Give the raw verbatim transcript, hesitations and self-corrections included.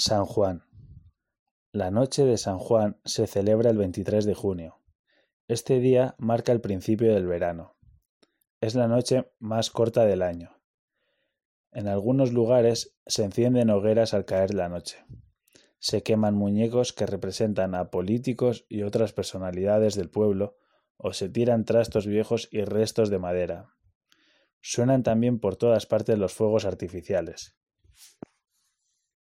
San Juan. La noche de San Juan se celebra el veintitrés de junio. Este día marca el principio del verano. Es la noche más corta del año. En algunos lugares se encienden hogueras al caer la noche. Se queman muñecos que representan a políticos y otras personalidades del pueblo, o se tiran trastos viejos y restos de madera. Suenan también por todas partes los fuegos artificiales.